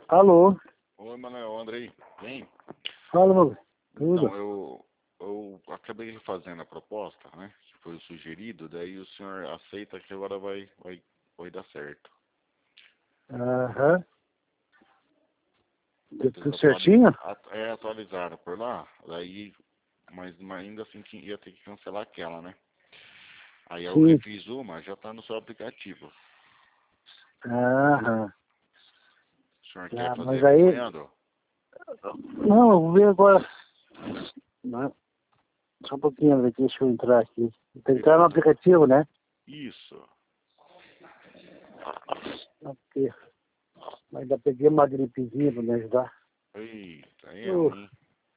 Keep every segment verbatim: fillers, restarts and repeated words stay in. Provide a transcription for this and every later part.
Alô? Oi, Manuel, Andrei, bem? Fala, meu. Tudo? Então, eu, eu acabei fazendo a proposta, né? Que foi o sugerido, daí o senhor aceita que agora vai, vai, vai dar certo. Aham. Deu Eles tudo atualiz, certinho? at- é, atualizaram por lá, daí, mas, mas ainda assim que ia ter que cancelar aquela, né? Aí eu Sim. refiz uma, já tá no seu aplicativo. Aham. O senhor quer Tá, fazer mas aí... acompanhando? Não, eu vou ver agora. Não. Só um pouquinho, André, deixa eu entrar aqui. Tem que entrar no Beleza. aplicativo, né? Isso. Ok. Mas ainda peguei uma gripezinha pra me ajudar. Eita, aí é Uh, ruim.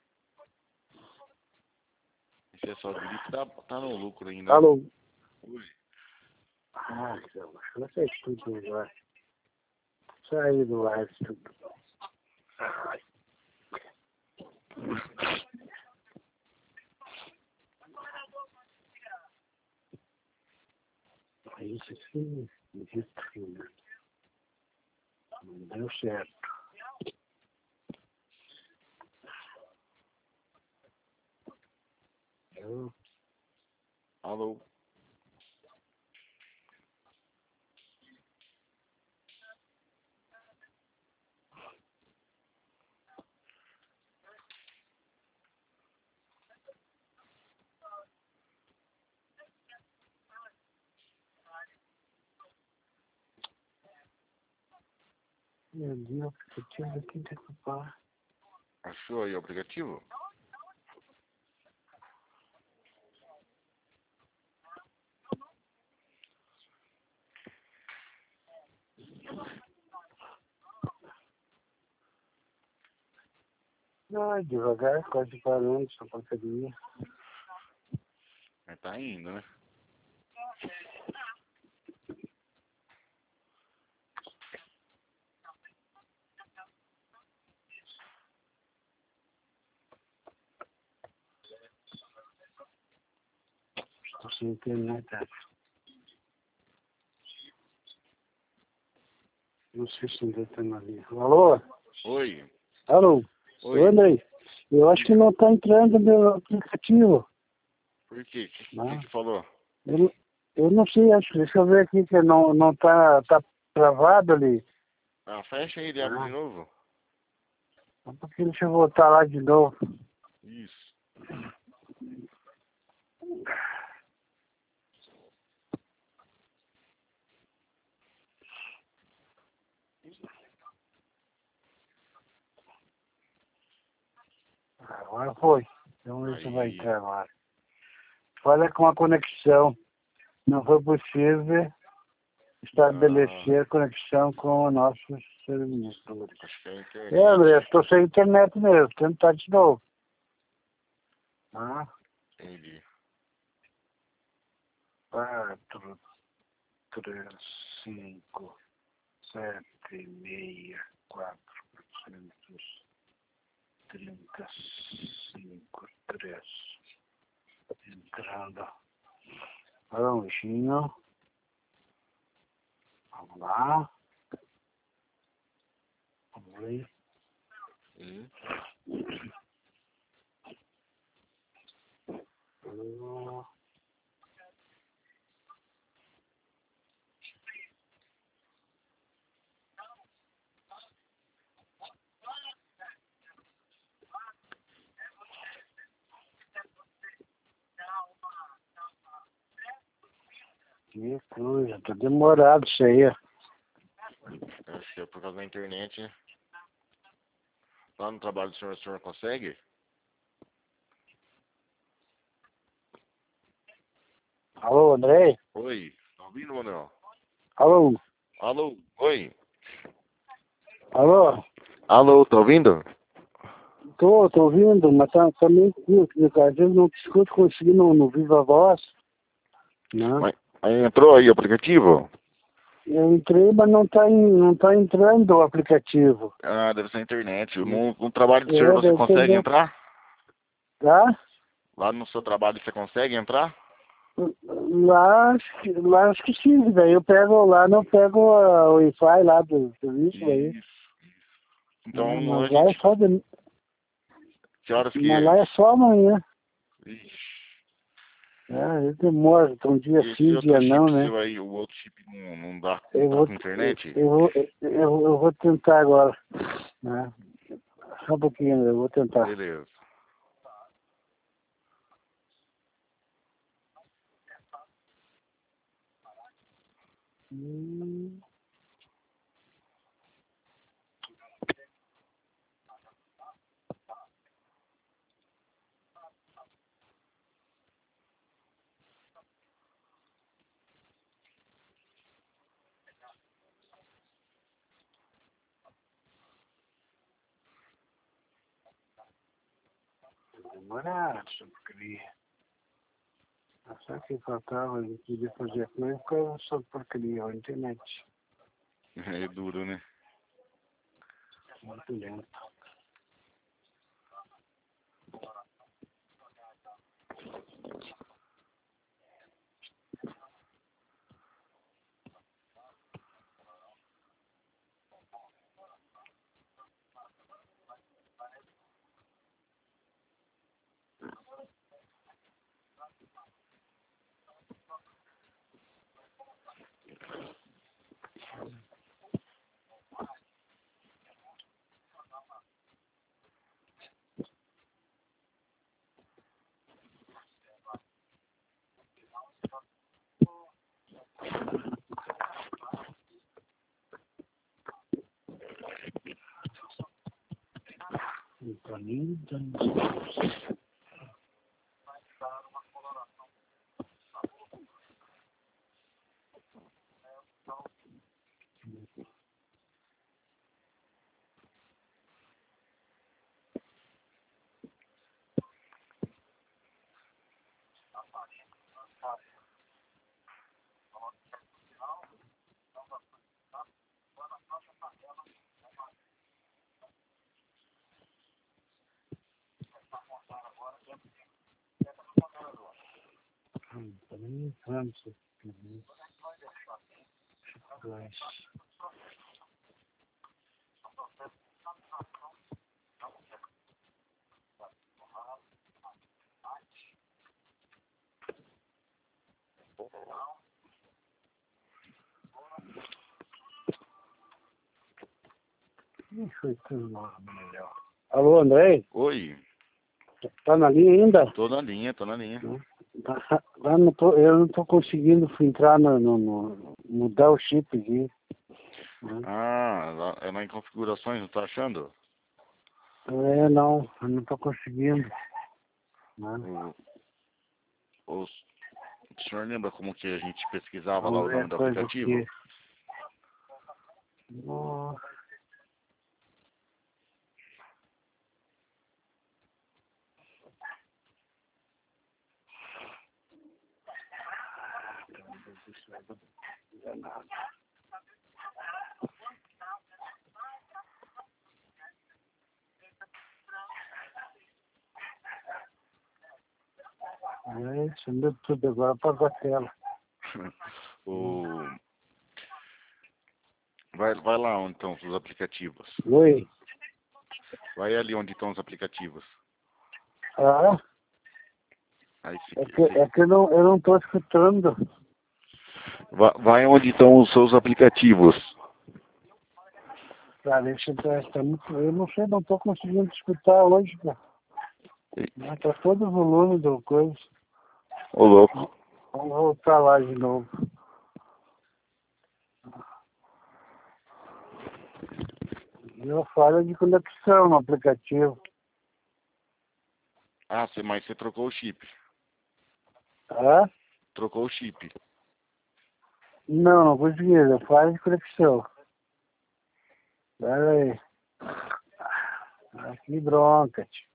Se é só gripe, tá, tá no lucro ainda, né? alô? Oi. Ah, não sei tudo agora. Saí do ar tudo. Ai. Isso sim, vitrina. Não deu certo. Eu... Alô? Meu Deus, que tinha aqui de culpar. Achou aí o aplicativo? Ah, devagar, quase parando essa porcaria. Mas tá indo, né? Estou sem internet. Não sei se ainda está na linha. Alô? Oi. Alô? Oi, Oi. Andrei. Eu acho que Diga. não está entrando no aplicativo. Por quê? O que, que Não. que falou? Eu, não- eu não sei, acho que deixa eu ver aqui que não, não tá, tá travado ali. Ah, fecha aí e abre de Ah, novo. um pouquinho, deixa eu voltar lá de novo. Isso. Agora foi. Vamos ver se vai Aí. entrar agora. Falha com a conexão. Não foi possível Ah, estabelecer conexão com o nosso serviço. acho que é a É, André, internet. estou sem internet mesmo. Tentar de novo. Ah, Entendi. quatro, três, cinco, sete, meia, quatro, quatrocentos, trinta, cinco, três. Entrando. Anjinho. Vamos lá. Vamos ver. Hum. Ah, que coisa, tá demorado isso aí. Acho que é por causa da internet, né? Lá no trabalho do senhor, o senhor consegue? Alô, André? Oi. Tá ouvindo, Manuel? Alô? Alô? Oi. Alô? Alô, tá ouvindo? Tô, tô ouvindo, mas tá, tá meio curto, né, cara? Às vezes não te escuto conseguir no, no Viva Voz. Não. Mas, aí entrou aí o aplicativo? Eu entrei, mas não tá, em, não tá entrando o aplicativo. Ah, deve ser a internet. No, no trabalho do senhor É, você deve ser consegue bem. entrar? Tá? Lá no seu trabalho você consegue entrar? Lá, acho que- lá acho que sim, daí eu pego lá, não pego a- o Wi-Fi lá do serviço aí. Isso. Então Não, a mas lá é gente. só de... Que horas que Mas é? lá é só amanhã. Ixi. É, ele demora, então um dia Esse sim, outro dia não, chip né? seu aí, o outro chip não, não dá, não Eu tá vou, com eu, internet? eu vou, eu, eu vou tentar agora, né? Só um pouquinho, eu vou tentar. Beleza. Hum. Demorar, essa porcaria. Só que faltava, eu queria fazer coisa por causa dessa porcaria, a internet. É duro, né? Muito lento. Não tô nem dando. Não tô nem dando isso aqui. Dois. Ih, foi tudo mal, melhor. Alô, André? Oi, Tá na linha ainda? tô na linha, tô na linha. Tá, lá não tô, eu não tô conseguindo entrar no, no, no mudar o chip aqui. Né? Ah, lá- é lá em configurações, não tá achando? É, não, eu não tô conseguindo. Né? O, o, o senhor lembra como que a gente pesquisava lá Vamos o ver nome a do coisa aplicativo? aqui. Nossa. Isso vai dar nada. É, isso andou tudo agora para a tela. o, vai, vai lá onde estão os aplicativos. Oi? Vai ali onde estão os aplicativos. Ah, Aí se, é que, se, é que eu não, eu não tô escutando. vai, vai onde estão os seus aplicativos. Cara, deixa eu ver, tá muito, eu não sei, não tô conseguindo escutar hoje, cara. Né, tá todo o volume do coisa. Ô louco. Vamos voltar lá de novo. Deu falha de conexão no aplicativo. Ah, você, mas você trocou o chip. Ah? Trocou o chip. Não, não consegui, deu falha de conexão. Pera aí. Ah, que bronca, tio.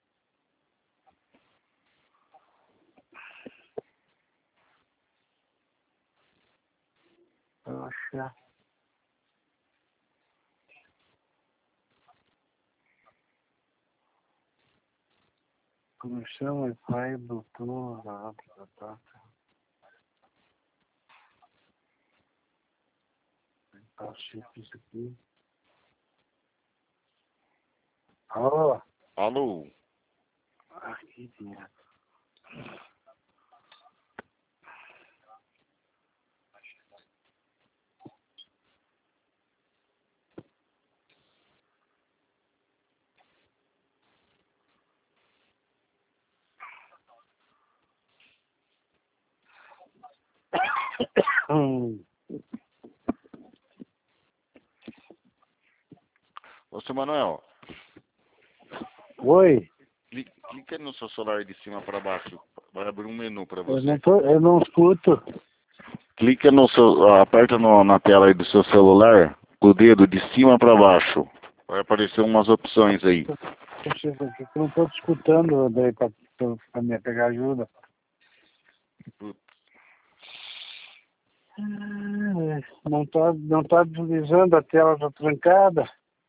Poxa. Conexão, Wi-Fi, Bluetooth, ah, tá, tá, tá. Tá os chips aqui. Alô? Alô? Aqui, tinha. Hum. Ô, seu Manuel, Oi? cli- clica no seu celular de cima para baixo. Vai abrir um menu para Eu você. não, tô, eu não escuto. Clica no seu, aperta no, na tela aí do seu celular, o dedo de cima para baixo. Vai aparecer umas opções aí. Puxa, eu não estou te escutando daí para me pegar ajuda. Putz, Ah, Não está não tá deslizando, a tela está trancada.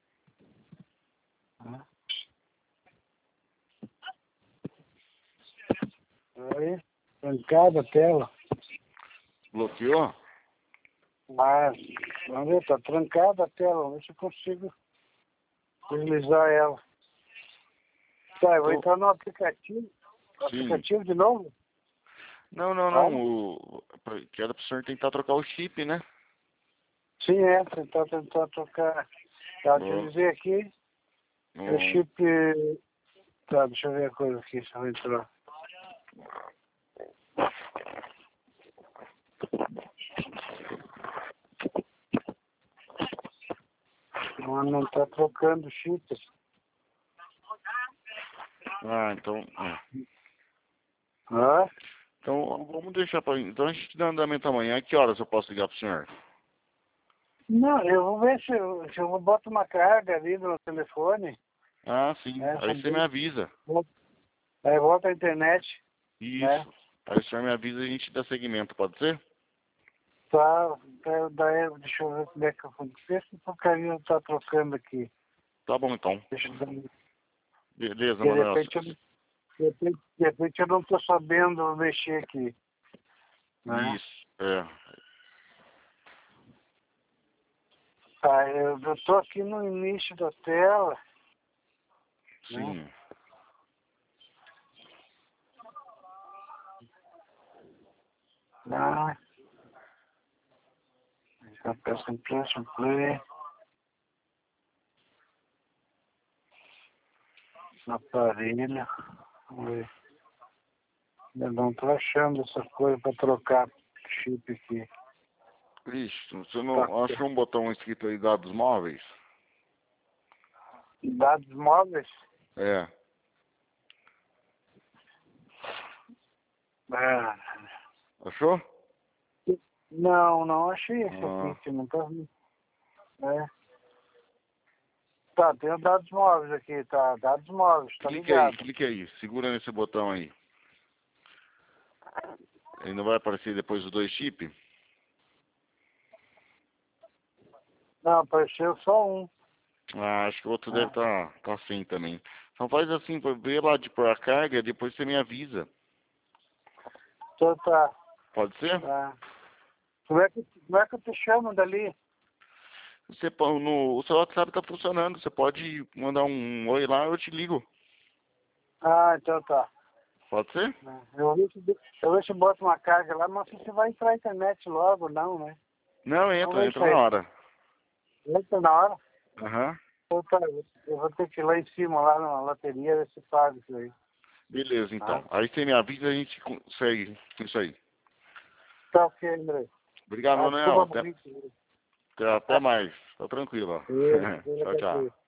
Aí, trancada a tela. bloqueou? Mas, vamos ver, está trancada a tela. Vamos ver se eu consigo deslizar ela. Tá, eu vou Tô- entrar no aplicativo. Sim. Aplicativo de novo? Não, não, Ah, não. O, pra- que era pro senhor tentar trocar o chip, né? sim, é. Tentar, tentar trocar. Tá, deixa eu No, dizer aqui. É o no, chip... Tá, deixa eu ver a coisa aqui, se eu entrar. Não, não tá trocando chip. ah, então. É. Ah? Então vamos deixar para. Então a gente dá andamento amanhã. Que horas eu posso ligar pro senhor? Não, eu vou ver se eu, se eu boto uma carga ali no telefone. Ah, sim. Né, Aí você me também. avisa. Aí volta a internet. Né? Isso. Aí o senhor me avisa e a gente dá seguimento, pode ser? Tá, tá, daí, deixa eu ver como é que eu vou. Vê se o porcaria tá trocando aqui. Tá bom então. Deixa eu ver. Beleza, De Manuel. repente, eu, de repente, de repente eu não tô sabendo mexer aqui. Né? Isso. É. Tá, eu, eu tô aqui no início da tela. Né? Sim. Não. Já peço um play, um play. Aparelho. Vamos ver. Eu não tô achando essa coisa pra trocar chip aqui. Isso. Você Tá. não achou um botão escrito aí dados móveis? Dados móveis? É. Ah, Achou? não, não achei esse Ah. aqui, que não tá. É. Tá, tem os dados móveis aqui, tá? Dados móveis, tá Clique aí, ligado? clique aí. Segura nesse botão aí. Ele não vai aparecer depois os dois chips? Não, apareceu só um. Ah, acho que o outro deve Ah, estar tá, tá assim também. Então faz assim, vê lá de pôr a carga, depois você me avisa. então tá. Pode ser? Tá. Como é que, como é que eu te chamo dali? Você, pô- no, o seu WhatsApp tá funcionando. Você pode mandar um oi lá, eu te ligo. Ah, então tá. Pode ser? Eu vou ver se, eu vou ver se boto uma carga lá, mas você vai entrar na internet logo, não, né? Não, Vamos entra, ver isso entra na aí. hora. Entra na hora. Aham. Então tá, eu vou ter que ir lá em cima, lá na loteria, ver se paga isso aí. Beleza, Tá? então. Aí você me avisa e a gente consegue com isso aí. Tá ok, André. Obrigado, Ah, Manuel. desculpa por Até, isso. até até mais. Tá tranquilo. ó. Eu, eu Tchau, tchau. agradeço.